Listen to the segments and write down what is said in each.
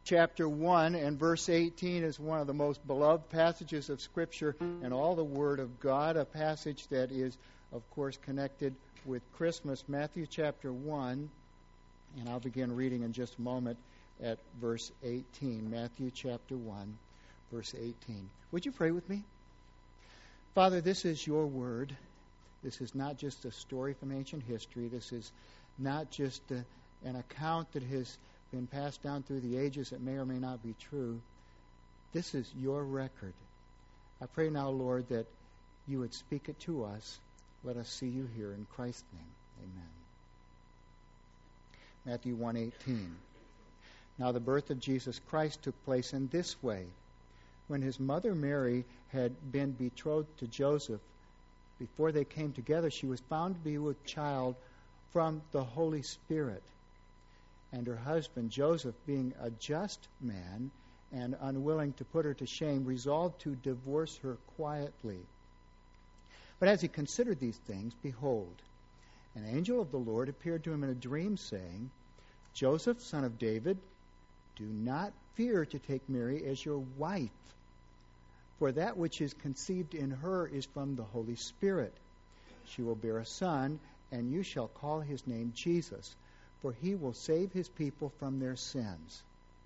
chapter 1 and verse 18 is one of the most beloved passages of Scripture and all the Word of God, a passage that is, of course, connected with Christmas. Matthew chapter 1, and I'll begin reading in just a moment at verse 18. Matthew chapter 1, verse 18. Would you pray with me? Father, this is your Word. This is not just a story from ancient history. This is not just an account that has been passed down through the ages that may or may not be true. This is your record. I pray now, Lord, that you would speak it to us. Let us see you here in Christ's name. Amen. Matthew 1:18. Now the birth of Jesus Christ took place in this way. When his mother Mary had been betrothed to Joseph, before they came together, she was found to be with child from the Holy Spirit. And her husband, Joseph, being a just man and unwilling to put her to shame, resolved to divorce her quietly. But as he considered these things, behold, an angel of the Lord appeared to him in a dream, saying, Joseph, son of David, do not fear to take Mary as your wife, for that which is conceived in her is from the Holy Spirit. She will bear a son, and you shall call his name Jesus, for he will save his people from their sins.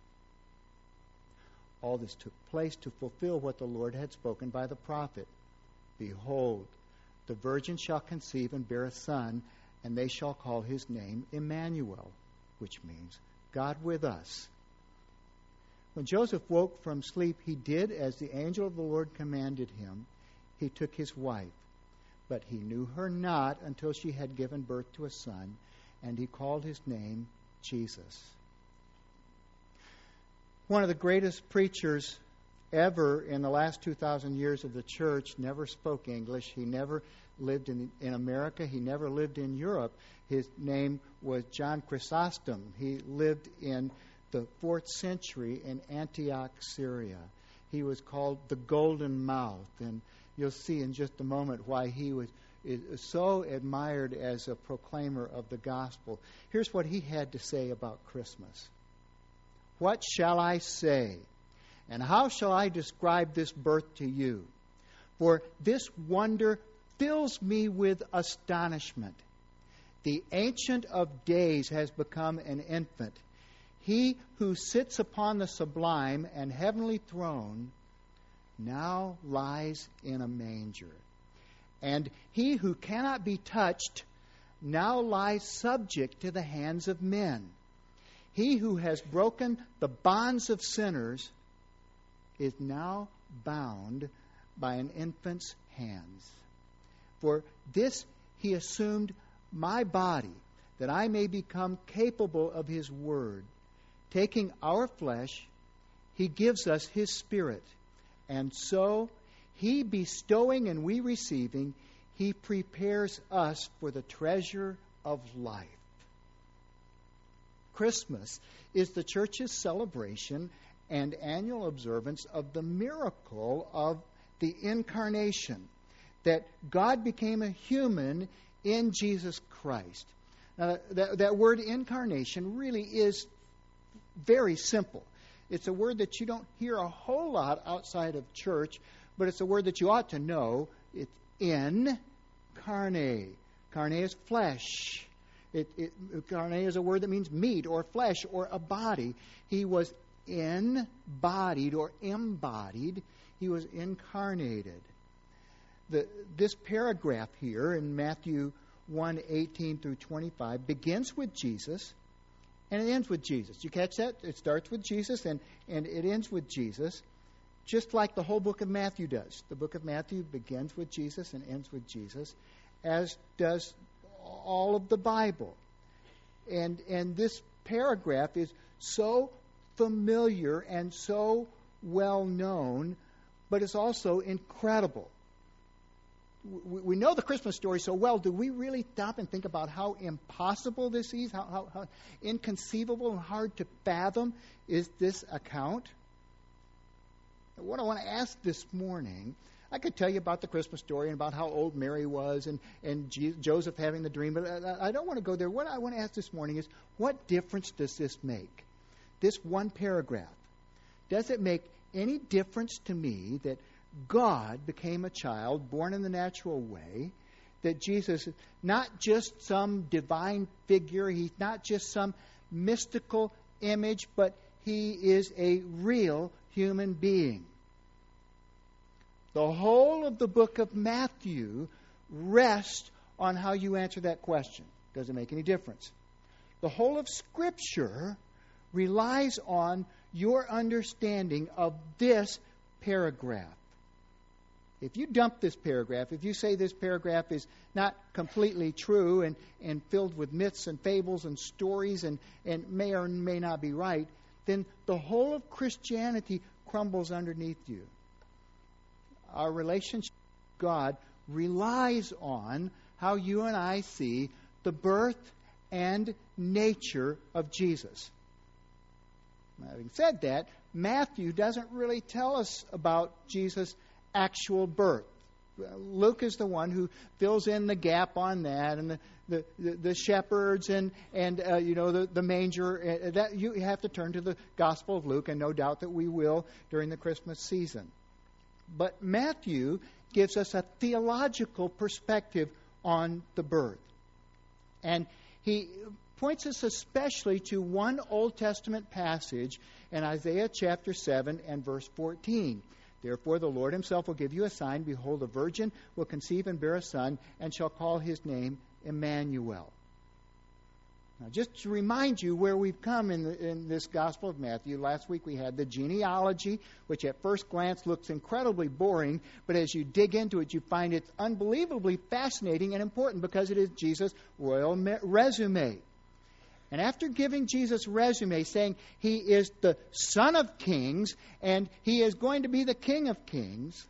All this took place to fulfill what the Lord had spoken by the prophet. Behold, the virgin shall conceive and bear a son, and they shall call his name Emmanuel, which means God with us. When Joseph woke from sleep, he did as the angel of the Lord commanded him. He took his wife, but he knew her not until she had given birth to a son, and he called his name Jesus. One of the greatest preachers ever in the last 2,000 years of the church never spoke English. He never lived in America. He never lived in Europe. His name was John Chrysostom. He lived in the 4th century in Antioch, Syria. He was called the Golden Mouth, and you'll see in just a moment why he was so admired as a proclaimer of the gospel. Here's what he had to say about Christmas. What shall I say? And how shall I describe this birth to you? For this wonder fills me with astonishment. The Ancient of Days has become an infant. He who sits upon the sublime and heavenly throne now lies in a manger. And he who cannot be touched now lies subject to the hands of men. He who has broken the bonds of sinners is now bound by an infant's hands. For this he assumed my body, that I may become capable of his word. Taking our flesh, he gives us his spirit. And so, he bestowing and we receiving, he prepares us for the treasure of life. Christmas is the church's celebration and annual observance of the miracle of the incarnation, that God became a human in Jesus Christ. Now, that word incarnation really is very simple. It's a word that you don't hear a whole lot outside of church, but it's a word that you ought to know. It's in carne. Carne is flesh. Carne is a word that means meat or flesh or a body. He was embodied or embodied. He was incarnated. This paragraph here in Matthew 1:18 through 25 begins with Jesus and it ends with Jesus. You catch that? It starts with Jesus and it ends with Jesus, just like the whole book of Matthew does. The book of Matthew begins with Jesus and ends with Jesus, as does all of the Bible. And this paragraph is so familiar and so well known, but it's also incredible. We know the Christmas story so well. Do we really stop and think about how impossible this is, how inconceivable and hard to fathom is this account? What I want to ask this morning, I could tell you about the Christmas story and about how old Mary was and Joseph having the dream, but I don't want to go there. What I want to ask this morning is, what difference does this make? this one paragraph, does it make any difference to me that God became a child born in the natural way, that Jesus is not just some divine figure, he's not just some mystical image, but he is a real human being? The whole of the book of Matthew rests on how you answer that question. Does it make any difference? The whole of Scripture relies on your understanding of this paragraph. If you dump this paragraph, if you say this paragraph is not completely true and filled with myths and fables and stories and may or may not be right, then the whole of Christianity crumbles underneath you. Our relationship with God relies on how you and I see the birth and nature of Jesus. Now, having said that, Matthew doesn't really tell us about Jesus' actual birth. Luke is the one who fills in the gap on that, and the shepherds and the manger. That you have to turn to the Gospel of Luke, and no doubt that we will during the Christmas season. But Matthew gives us a theological perspective on the birth, and he points us especially to one Old Testament passage in Isaiah chapter 7 and verse 14. Therefore the Lord himself will give you a sign. Behold, a virgin will conceive and bear a son, and shall call his name Emmanuel. Now, just to remind you where we've come in this Gospel of Matthew, last week we had the genealogy, which at first glance looks incredibly boring, but as you dig into it, you find it's unbelievably fascinating and important because it is Jesus' royal resume. And after giving Jesus' resume, saying he is the Son of Kings and he is going to be the King of Kings,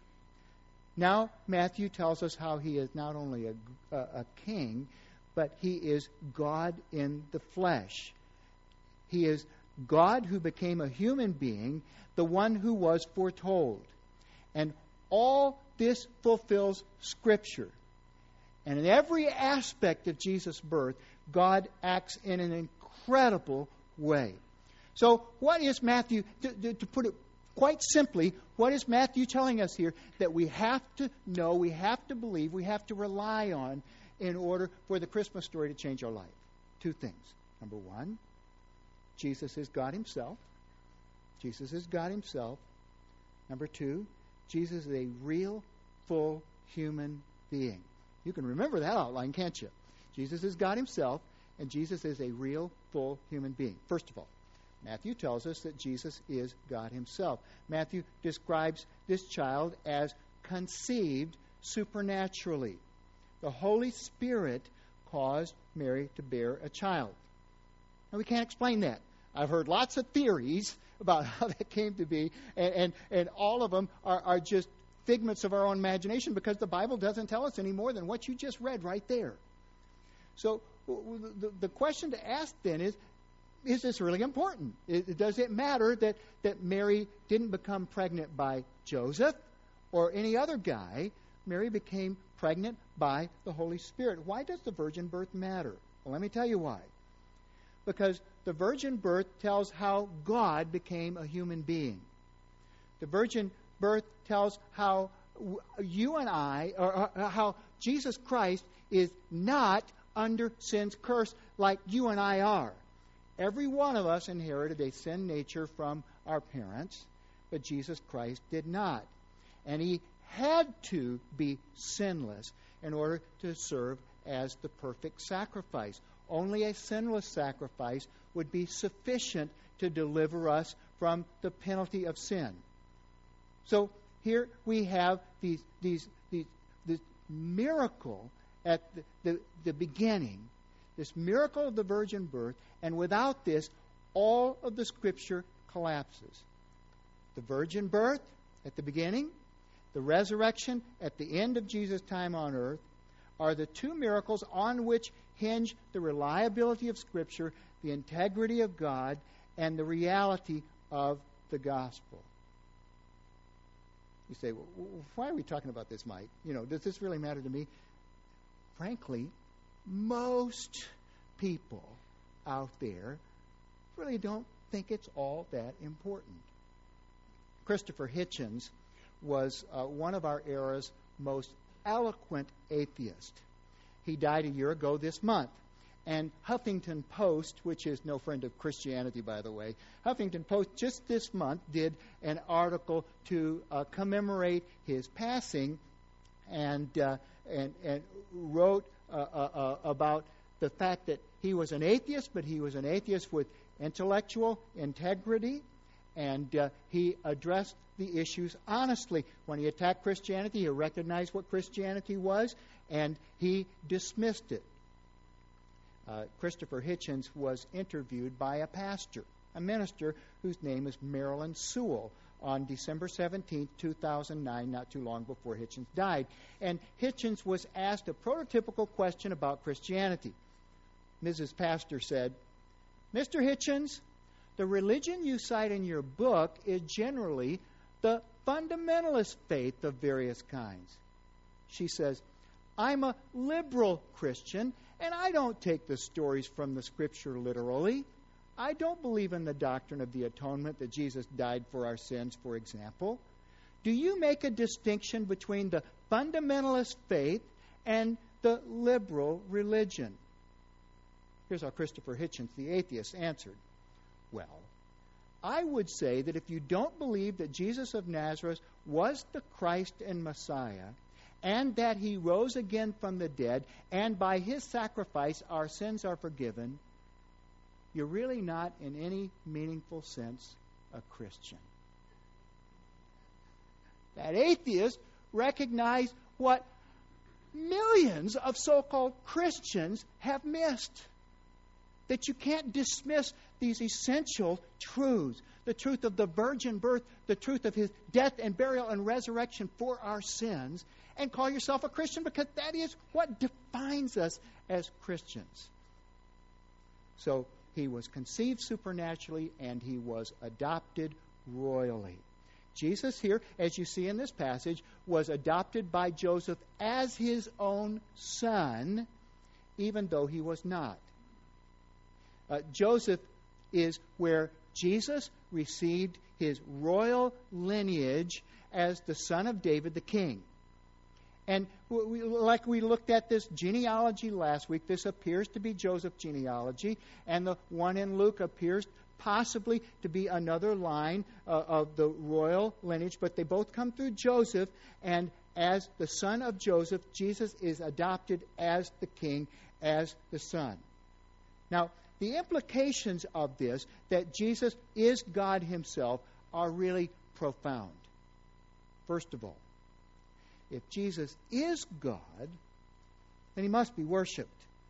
now Matthew tells us how he is not only a king, but he is God in the flesh. He is God who became a human being, the one who was foretold. And all this fulfills Scripture. And in every aspect of Jesus' birth, God acts in an incredible way. So what is Matthew, to put it quite simply, what is Matthew telling us here that we have to know, we have to believe, we have to rely on in order for the Christmas story to change our life? Two things. Number one, Jesus is God himself. Jesus is God himself. Number two, Jesus is a real, full human being. You can remember that outline, can't you? Jesus is God himself, and Jesus is a real, full human being. First of all, Matthew tells us that Jesus is God himself. Matthew describes this child as conceived supernaturally. The Holy Spirit caused Mary to bear a child. Now, we can't explain that. I've heard lots of theories about how that came to be, and all of them are just figments of our own imagination because the Bible doesn't tell us any more than what you just read right there. So the question to ask then is this really important? Does it matter that Mary didn't become pregnant by Joseph or any other guy? Mary became pregnant by the Holy Spirit. Why does the virgin birth matter? Well, let me tell you why. Because the virgin birth tells how God became a human being. The virgin birth tells how you and I, or how Jesus Christ is not under sin's curse like you and I are. Every one of us inherited a sin nature from our parents, but Jesus Christ did not. And he had to be sinless in order to serve as the perfect sacrifice. Only a sinless sacrifice would be sufficient to deliver us from the penalty of sin. So here we have this miracle at the beginning, this miracle of the virgin birth, and without this, all of the Scripture collapses. The virgin birth at the beginning, the resurrection at the end of Jesus' time on earth, are the two miracles on which hinge the reliability of Scripture, the integrity of God, and the reality of the gospel. You say, well, why are we talking about this, Mike? Does this really matter to me? Frankly, most people out there really don't think it's all that important. Christopher Hitchens was one of our era's most eloquent atheists. He died a year ago this month. And Huffington Post, which is no friend of Christianity, by the way, Huffington Post just this month did an article to commemorate his passing, and wrote about the fact that he was an atheist, but he was an atheist with intellectual integrity, and he addressed the issues honestly. When he attacked Christianity, he recognized what Christianity was, and he dismissed it. Christopher Hitchens was interviewed by a pastor, a minister whose name is Marilyn Sewell, on December 17, 2009, not too long before Hitchens died. And Hitchens was asked a prototypical question about Christianity. Mrs. Pastor said, "Mr. Hitchens, the religion you cite in your book is generally the fundamentalist faith of various kinds." She says, "I'm a liberal Christian, and I don't take the stories from the Scripture literally. I don't believe in the doctrine of the atonement, that Jesus died for our sins, for example. Do you make a distinction between the fundamentalist faith and the liberal religion?" Here's how Christopher Hitchens, the atheist, answered. "Well, I would say that if you don't believe that Jesus of Nazareth was the Christ and Messiah, and that he rose again from the dead, and by his sacrifice our sins are forgiven, you're really not, in any meaningful sense, a Christian." That atheist recognized what millions of so-called Christians have missed. That you can't dismiss these essential truths. The truth of the virgin birth, the truth of his death and burial and resurrection for our sins, and call yourself a Christian, because that is what defines us as Christians. So he was conceived supernaturally, and he was adopted royally. Jesus here, as you see in this passage, was adopted by Joseph as his own son, even though he was not. Joseph is where Jesus received his royal lineage as the son of David the king. And like we looked at this genealogy last week, this appears to be Joseph's genealogy, and the one in Luke appears possibly to be another line of the royal lineage, but they both come through Joseph, and as the son of Joseph, Jesus is adopted as the king, as the son. Now, the implications of this, that Jesus is God himself, are really profound. First of all, if Jesus is God, then he must be worshipped.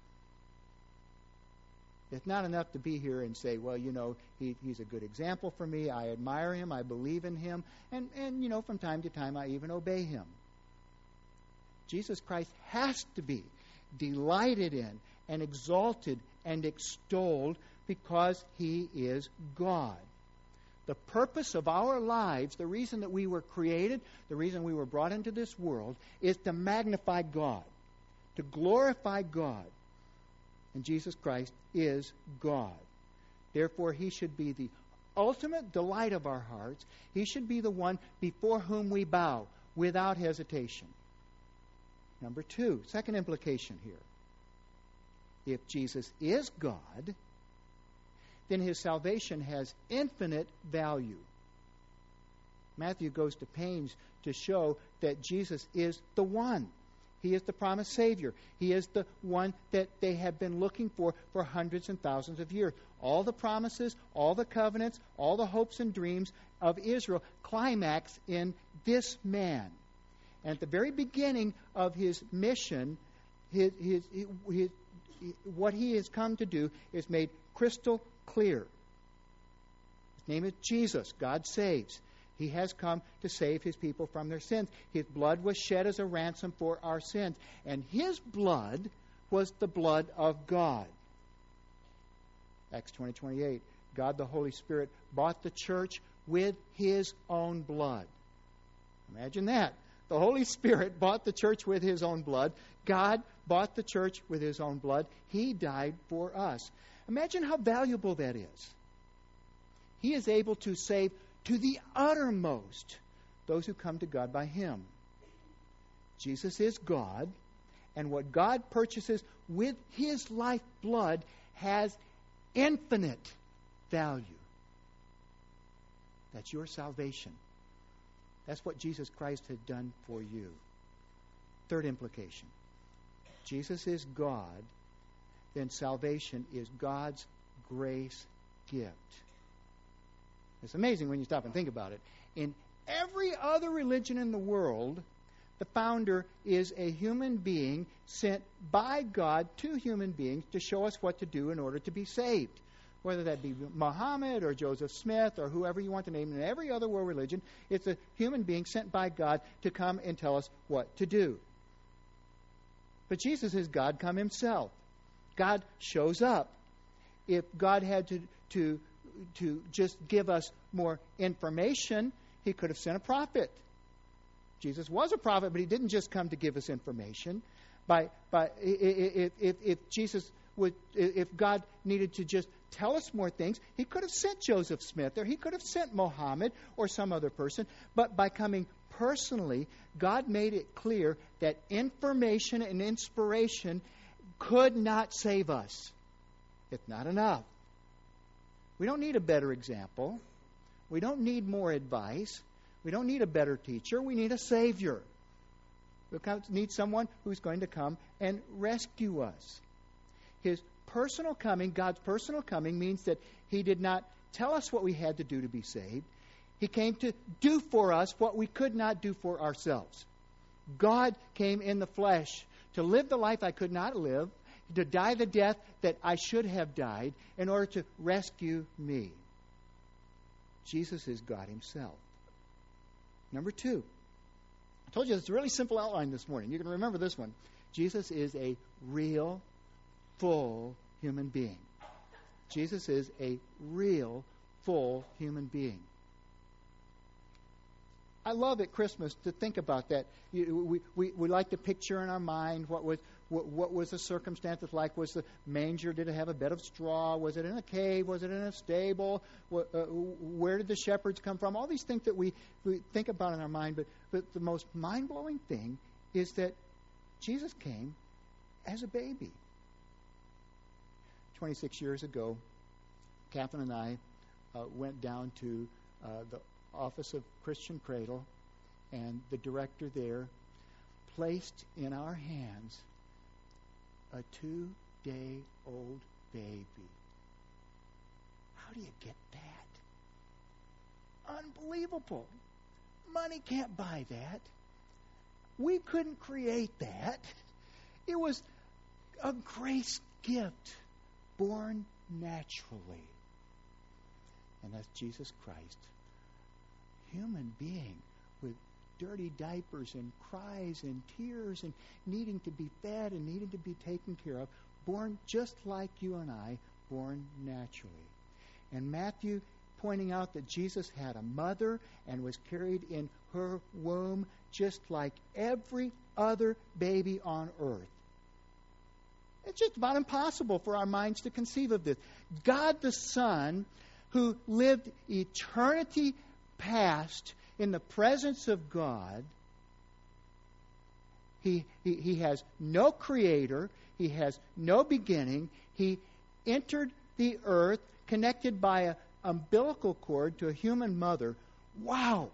It's not enough to be here and say, well, he's a good example for me. I admire him. I believe in him. And from time to time, I even obey him. Jesus Christ has to be delighted in and exalted and extolled, because he is God. The purpose of our lives, the reason that we were created, the reason we were brought into this world, is to magnify God, to glorify God. And Jesus Christ is God. Therefore, he should be the ultimate delight of our hearts. He should be the one before whom we bow without hesitation. Number two, second implication here. If Jesus is God, then his salvation has infinite value. Matthew goes to pains to show that Jesus is the one. He is the promised Savior. He is the one that they have been looking for hundreds and thousands of years. All the promises, all the covenants, all the hopes and dreams of Israel climax in this man. And at the very beginning of his mission, what he has come to do is made crystal clear. His name is Jesus. God saves. He has come to save his people from their sins. His blood was shed as a ransom for our sins. And his blood was the blood of God. Acts 20:28. God the Holy Spirit bought the church with his own blood. Imagine that. The Holy Spirit bought the church with his own blood. God bought the church with his own blood. He died for us. Imagine how valuable that is. He is able to save to the uttermost those who come to God by Him. Jesus is God, and what God purchases with His lifeblood has infinite value. That's your salvation. That's what Jesus Christ had done for you. Third implication. Jesus is God, then salvation is God's grace gift. It's amazing when you stop and think about it. In every other religion in the world, the founder is a human being sent by God to human beings to show us what to do in order to be saved. Whether that be Muhammad or Joseph Smith or whoever you want to name. In every other world religion, it's a human being sent by God to come and tell us what to do. But Jesus is God come Himself. God shows up. If God had to just give us more information, He could have sent a prophet. Jesus was a prophet, but He didn't just come to give us information. If God needed to just tell us more things, He could have sent Joseph Smith, or He could have sent Mohammed or some other person. But by coming personally, God made it clear that information and inspiration could not save us. It's not enough. We don't need a better example. We don't need more advice. We don't need a better teacher. We need a Savior. We need someone who's going to come and rescue us. His personal coming, God's personal coming, means that He did not tell us what we had to do to be saved. He came to do for us what we could not do for ourselves. God came in the flesh to live the life I could not live, to die the death that I should have died, in order to rescue me. Jesus is God Himself. Number 2. I told you it's a really simple outline this morning. You can remember this one. Jesus is a real, full human being. Jesus is a real, full human being. I love at Christmas to think about that. We like to picture in our mind what was the circumstances like. Was the manger, did it have a bed of straw? Was it in a cave? Was it in a stable? Where did the shepherds come from? All these things that we think about in our mind. But the most mind-blowing thing is that Jesus came as a baby. 26 years ago, Catherine and I went down to the office of Christian Cradle, and the director there placed in our hands a 2-day-old baby. How do you get that? Unbelievable. Money can't buy that. We couldn't create that. It was a grace gift born naturally. And that's Jesus Christ. Human being with dirty diapers and cries and tears and needing to be fed and needing to be taken care of, born just like you and I, born naturally. And Matthew pointing out that Jesus had a mother and was carried in her womb just like every other baby on earth. It's just about impossible for our minds to conceive of this. God the Son, who lived eternity past in the presence of God, he has no creator, He has no beginning. He entered the earth connected by an umbilical cord to a human mother. Wow!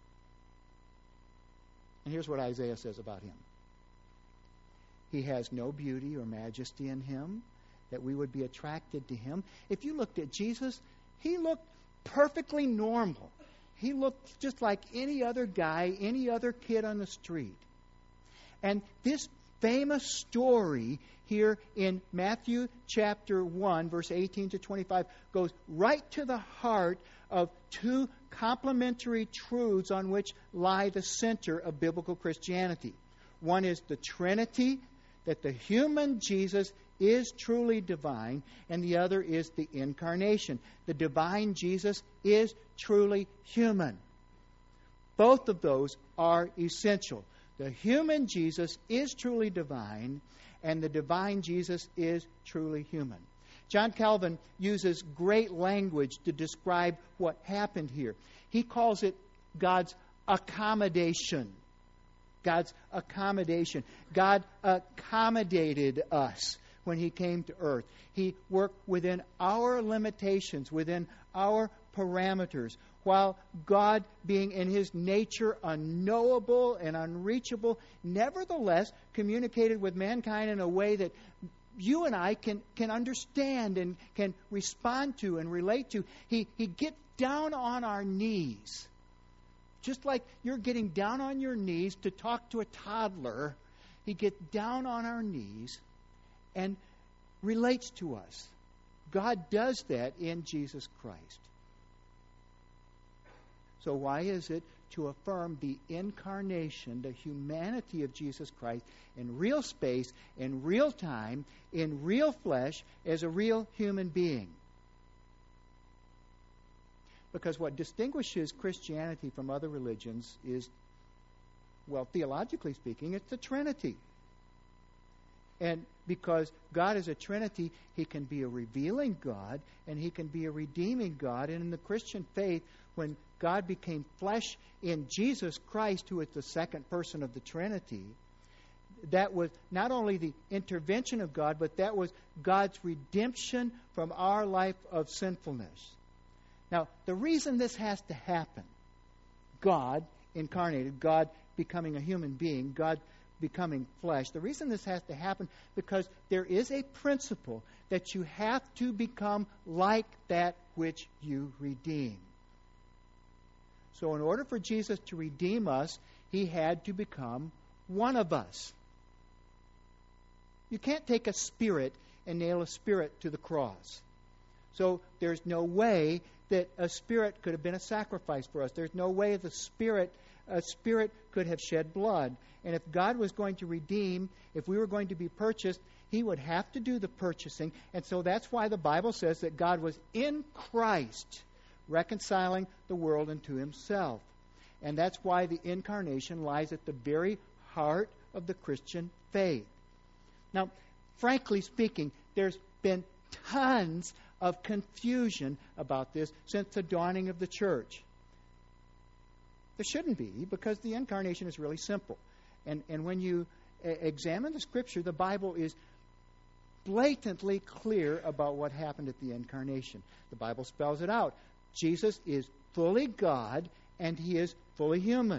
And here's what Isaiah says about Him. He has no beauty or majesty in Him that we would be attracted to Him. If you looked at Jesus, He looked perfectly normal. He looked just like any other guy, any other kid on the street. And this famous story here in Matthew chapter 1, verse 18 to 25, goes right to the heart of two complementary truths on which lie the center of biblical Christianity. One is the Trinity, that the human Jesus is truly divine, and the other is the incarnation. The divine Jesus is truly human. Both of those are essential. The human Jesus is truly divine, and the divine Jesus is truly human. John Calvin uses great language to describe what happened here. He calls it God's accommodation. God's accommodation. God accommodated us when He came to earth. He worked within our limitations, within our parameters, while God, being in His nature unknowable and unreachable, nevertheless communicated with mankind in a way that you and I can understand and can respond to and relate to. He gets down on our knees. Just like you're getting down on your knees to talk to a toddler, He gets down on our knees and relates to us. God does that in Jesus Christ. So why is it to affirm the incarnation, the humanity of Jesus Christ in real space, in real time, in real flesh, as a real human being? Because what distinguishes Christianity from other religions is, well, theologically speaking, it's the Trinity. And because God is a Trinity, He can be a revealing God and He can be a redeeming God. And in the Christian faith, when God became flesh in Jesus Christ, who is the second person of the Trinity, that was not only the intervention of God, but that was God's redemption from our life of sinfulness. Now, the reason this has to happen, God incarnated, God becoming a human being, God becoming flesh, the reason this has to happen because there is a principle that you have to become like that which you redeem. So in order for Jesus to redeem us, He had to become one of us. You can't take a spirit and nail a spirit to the cross. So there's no way that a spirit could have been a sacrifice for us. There's no way a spirit could have shed blood. And if God was going to redeem, if we were going to be purchased, He would have to do the purchasing. And so that's why the Bible says that God was in Christ reconciling the world unto Himself. And that's why the incarnation lies at the very heart of the Christian faith. Now, frankly speaking, there's been tons of confusion about this since the dawning of the church. There shouldn't be, because the incarnation is really simple. And when you examine the Scripture, the Bible is blatantly clear about what happened at the incarnation. The Bible spells it out. Jesus is fully God and He is fully human.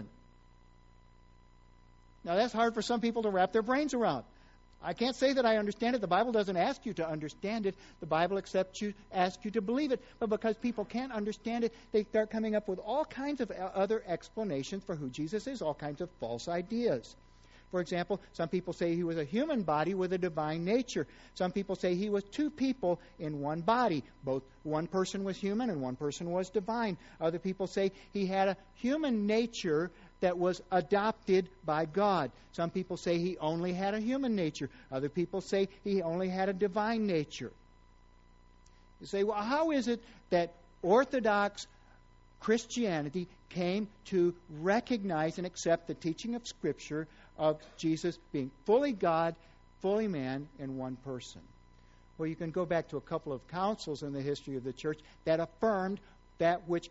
Now that's hard for some people to wrap their brains around. I can't say that I understand it. The Bible doesn't ask you to understand it. The Bible asks you to believe it. But because people can't understand it, they start coming up with all kinds of other explanations for who Jesus is, all kinds of false ideas. For example, some people say He was a human body with a divine nature. Some people say He was two people in one body. Both one person was human and one person was divine. Other people say He had a human nature that was adopted by God. Some people say He only had a human nature. Other people say He only had a divine nature. You say, well, how is it that Orthodox Christianity came to recognize and accept the teaching of Scripture of Jesus being fully God, fully man, and one person? Well, you can go back to a couple of councils in the history of the church that affirmed that which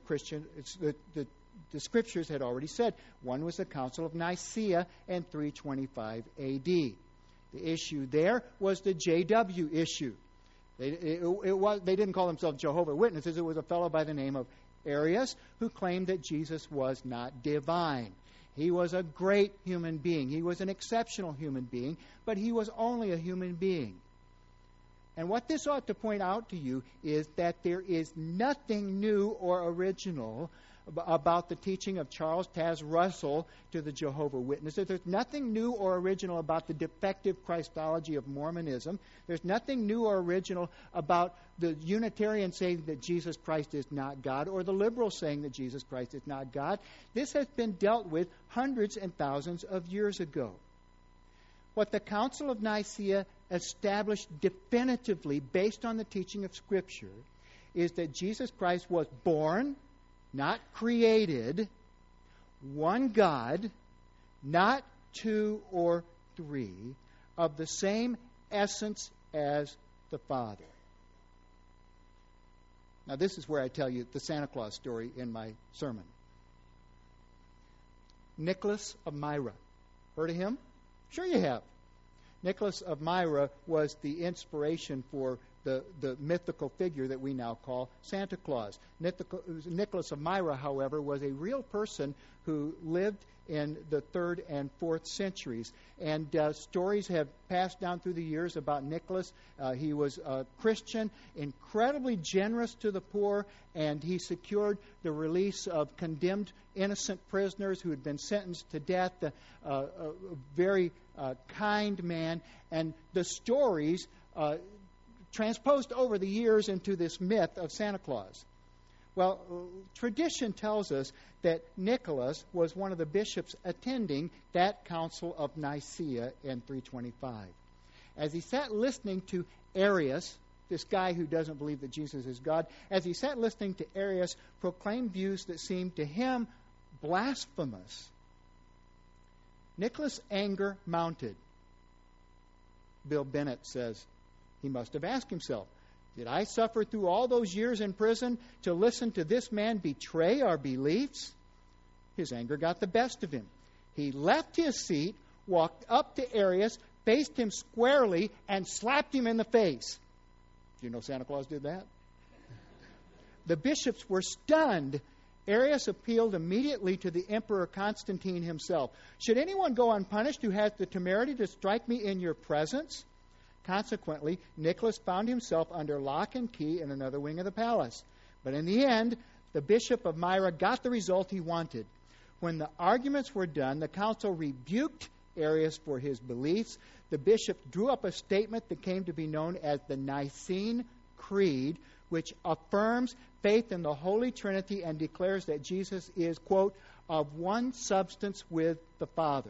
the Scriptures had already said. One was the Council of Nicaea in 325 A.D. The issue there was the JW issue. They didn't call themselves Jehovah's Witnesses. It was a fellow by the name of Arius who claimed that Jesus was not divine. He was a great human being. He was an exceptional human being, but He was only a human being. And what this ought to point out to you is that there is nothing new or original about the teaching of Charles Taze Russell to the Jehovah's Witnesses. There's nothing new or original about the defective Christology of Mormonism. There's nothing new or original about the Unitarians saying that Jesus Christ is not God, or the liberals saying that Jesus Christ is not God. This has been dealt with hundreds and thousands of years ago. What the Council of Nicaea established definitively, based on the teaching of Scripture, is that Jesus Christ was born, not created, one God, not two or three, of the same essence as the Father. Now, this is where I tell you the Santa Claus story in my sermon. Nicholas of Myra. Heard of him? Sure you have. Nicholas of Myra was the inspiration for the mythical figure that we now call Santa Claus. Nicholas of Myra, however, was a real person who lived in the 3rd and 4th centuries. And stories have passed down through the years about Nicholas. He was a Christian, incredibly generous to the poor, and he secured the release of condemned innocent prisoners who had been sentenced to death. A very kind man. And the stories transposed over the years into this myth of Santa Claus. Well, tradition tells us that Nicholas was one of the bishops attending that Council of Nicaea in 325. As he sat listening to Arius, this guy who doesn't believe that Jesus is God, as he sat listening to Arius proclaim views that seemed to him blasphemous, Nicholas' anger mounted. Bill Bennett says he must have asked himself, did I suffer through all those years in prison to listen to this man betray our beliefs? His anger got the best of him. He left his seat, walked up to Arius, faced him squarely, and slapped him in the face. Do you know Santa Claus did that? The bishops were stunned. Arius appealed immediately to the Emperor Constantine himself. Should anyone go unpunished who has the temerity to strike me in your presence? Consequently, Nicholas found himself under lock and key in another wing of the palace. But in the end, the Bishop of Myra got the result he wanted. When the arguments were done, the council rebuked Arius for his beliefs. The bishop drew up a statement that came to be known as the Nicene Creed, which affirms faith in the Holy Trinity and declares that Jesus is, quote, of one substance with the Father.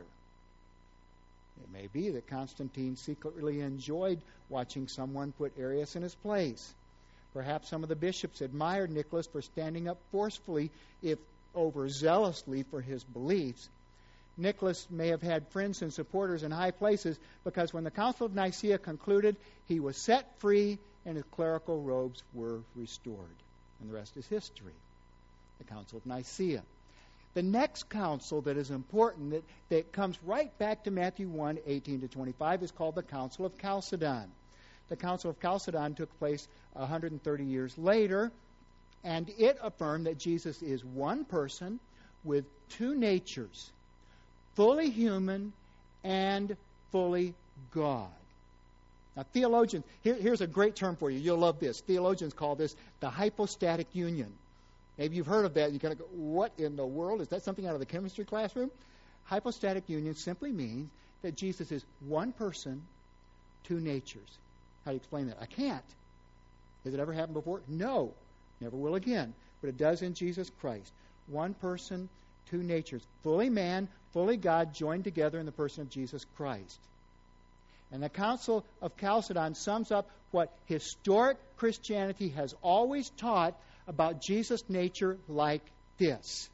It may be that Constantine secretly enjoyed watching someone put Arius in his place. Perhaps some of the bishops admired Nicholas for standing up forcefully, if overzealously, for his beliefs. Nicholas may have had friends and supporters in high places because when the Council of Nicaea concluded, he was set free and his clerical robes were restored. And the rest is history. The Council of Nicaea. The next council that is important, that comes right back to Matthew 1, 18 to 25, is called the Council of Chalcedon. The Council of Chalcedon took place 130 years later, and it affirmed that Jesus is one person with two natures, fully human and fully God. Now, theologians, here's a great term for you. You'll love this. Theologians call this the hypostatic union. Maybe you've heard of that. You kind of go, what in the world? Is that something out of the chemistry classroom? Hypostatic union simply means that Jesus is one person, two natures. How do you explain that? I can't. Has it ever happened before? No. Never will again. But it does in Jesus Christ. One person, two natures. Fully man, fully God, joined together in the person of Jesus Christ. And the Council of Chalcedon sums up what historic Christianity has always taught about Jesus' nature like this.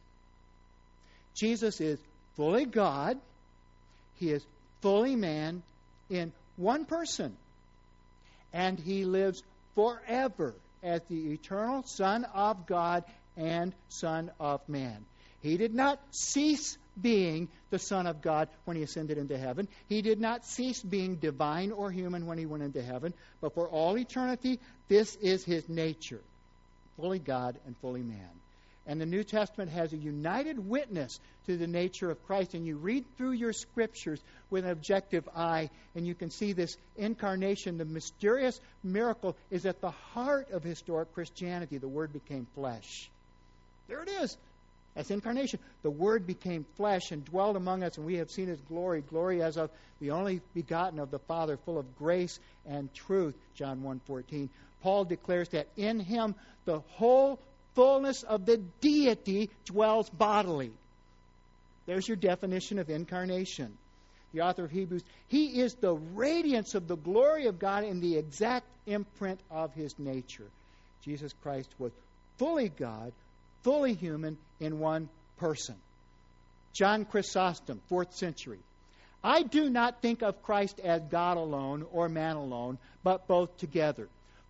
Jesus is fully God. He is fully man in one person. And he lives forever as the eternal Son of God and Son of man. He did not cease being the Son of God when he ascended into heaven. He did not cease being divine or human when he went into heaven. But for all eternity, this is his nature. Fully God and fully man. And the New Testament has a united witness to the nature of Christ. And you read through your scriptures with an objective eye, and you can see this incarnation. The mysterious miracle is at the heart of historic Christianity. The Word became flesh. There it is. That's incarnation. The Word became flesh and dwelled among us, and we have seen His glory, glory as of the only begotten of the Father, full of grace and truth, John 1:14. Paul declares that in Him the whole fullness of the deity dwells bodily. There's your definition of incarnation. The author of Hebrews, He is the radiance of the glory of God in the exact imprint of His nature. Jesus Christ was fully God, fully human in one person. John Chrysostom, 4th century. I do not think of Christ as God alone or man alone, but both together.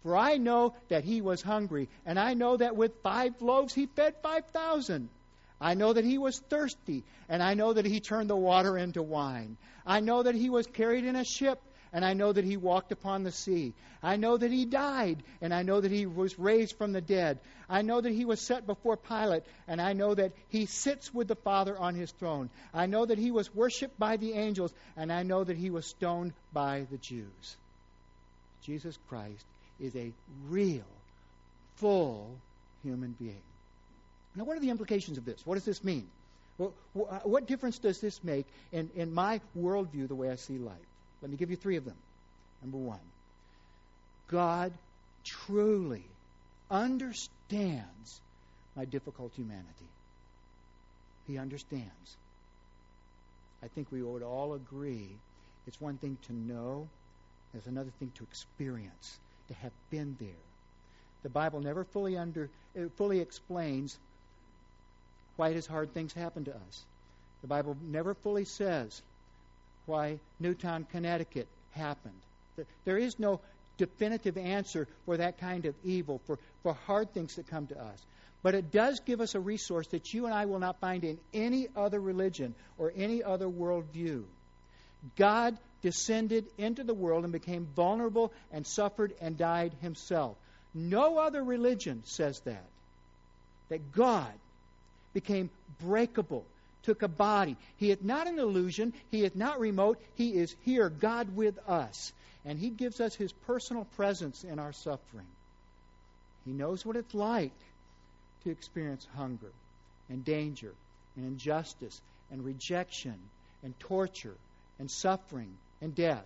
For I know that he was hungry, and I know that with 5 loaves he fed 5,000. I know that he was thirsty, and I know that he turned the water into wine. I know that he was carried in a ship, and I know that he walked upon the sea. I know that he died, and I know that he was raised from the dead. I know that he was set before Pilate, and I know that he sits with the Father on his throne. I know that he was worshipped by the angels, and I know that he was stoned by the Jews. Jesus Christ is a real, full human being. Now, what are the implications of this? What does this mean? Well, what difference does this make in my worldview, the way I see life? Let me give you 3 of them. Number 1, God truly understands my difficult humanity. He understands. I think we would all agree it's one thing to know, it's another thing to experience, to have been there. The Bible never fully explains why does hard things happen to us. The Bible never fully says why Newtown, Connecticut happened. There is no definitive answer for that kind of evil, for hard things that come to us. But it does give us a resource that you and I will not find in any other religion or any other worldview. God descended into the world and became vulnerable and suffered and died himself. No other religion says that God became breakable, took a body. He is not an illusion. He is not remote. He is here, God with us. And he gives us his personal presence in our suffering. He knows what it's like to experience hunger and danger and injustice and rejection and torture and suffering and death.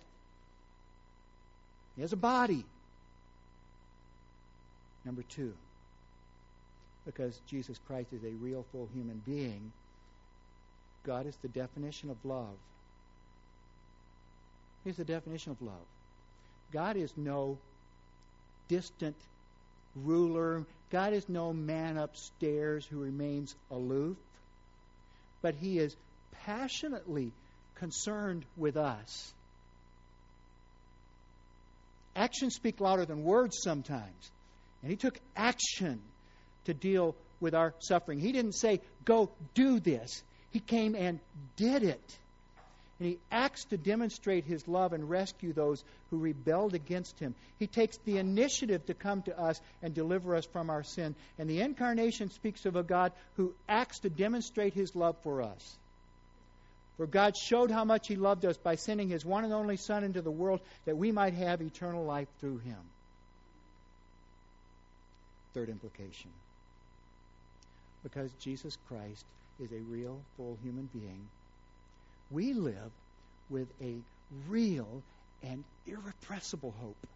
He has a body. Number 2, because Jesus Christ is a real, full human being, God is the definition of love. He's the definition of love. God is no distant ruler. God is no man upstairs who remains aloof. But he is passionately concerned with us. Actions speak louder than words sometimes. And he took action to deal with our suffering. He didn't say, go do this. He came and did it. And he acts to demonstrate his love and rescue those who rebelled against him. He takes the initiative to come to us and deliver us from our sin. And the incarnation speaks of a God who acts to demonstrate his love for us. For God showed how much he loved us by sending his one and only Son into the world that we might have eternal life through him. 3rd implication. Because Jesus Christ is a real, full human being, we live with a real and irrepressible hope.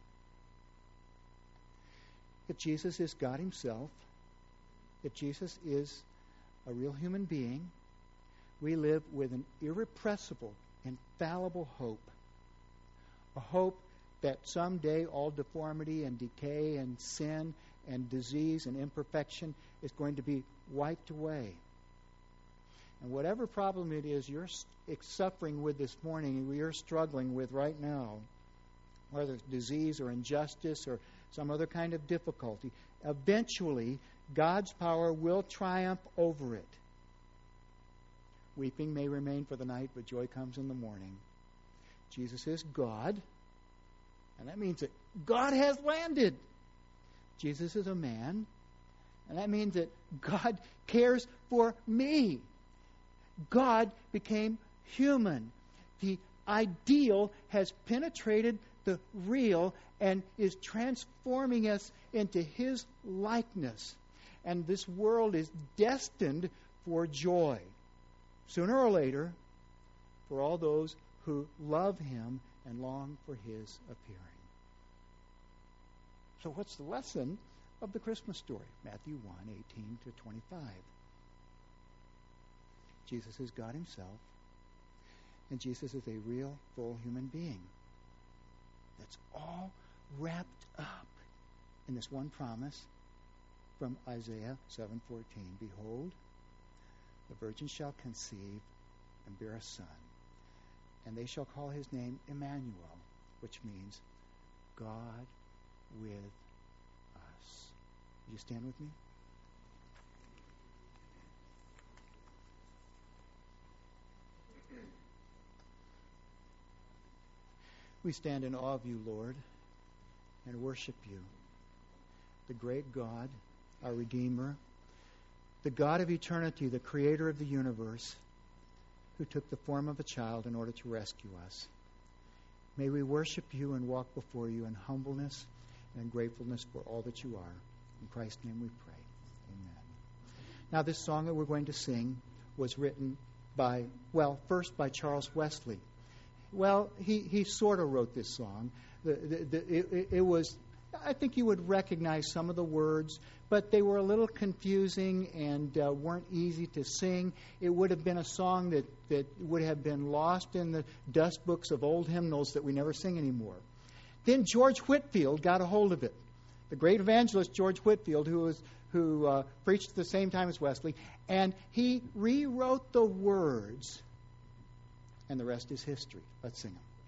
If Jesus is God himself, if Jesus is a real human being, we live with an irrepressible, infallible hope. A hope that someday all deformity and decay and sin and disease and imperfection is going to be wiped away. And whatever problem it is you're suffering with this morning, or you're struggling with right now, whether it's disease or injustice or some other kind of difficulty, eventually God's power will triumph over it. Weeping may remain for the night, but joy comes in the morning. Jesus is God, and that means that God has landed. Jesus is a man, and that means that God cares for me. God became human. The ideal has penetrated the real and is transforming us into his likeness. And this world is destined for joy, sooner or later, for all those who love him and long for his appearing. So what's the lesson of the Christmas story? Matthew 1:18-25. Jesus is God himself, and Jesus is a real, full human being. That's all wrapped up in this one promise from Isaiah 7:14. Behold, the virgin shall conceive and bear a son, and they shall call his name Emmanuel, which means God with Will you stand with me? We stand in awe of you, Lord, and worship you, the great God, our Redeemer, the God of eternity, the creator of the universe, who took the form of a child in order to rescue us. May we worship you and walk before you in humbleness and gratefulness for all that you are. In Christ's name we pray. Amen. Now, this song that we're going to sing was written first by Charles Wesley. Well, he sort of wrote this song. It was, I think you would recognize some of the words, but they were a little confusing and weren't easy to sing. It would have been a song that would have been lost in the dust books of old hymnals that we never sing anymore. Then George Whitefield got a hold of it. The great evangelist George Whitefield, who preached at the same time as Wesley, and he rewrote the words, and the rest is history. Let's sing them.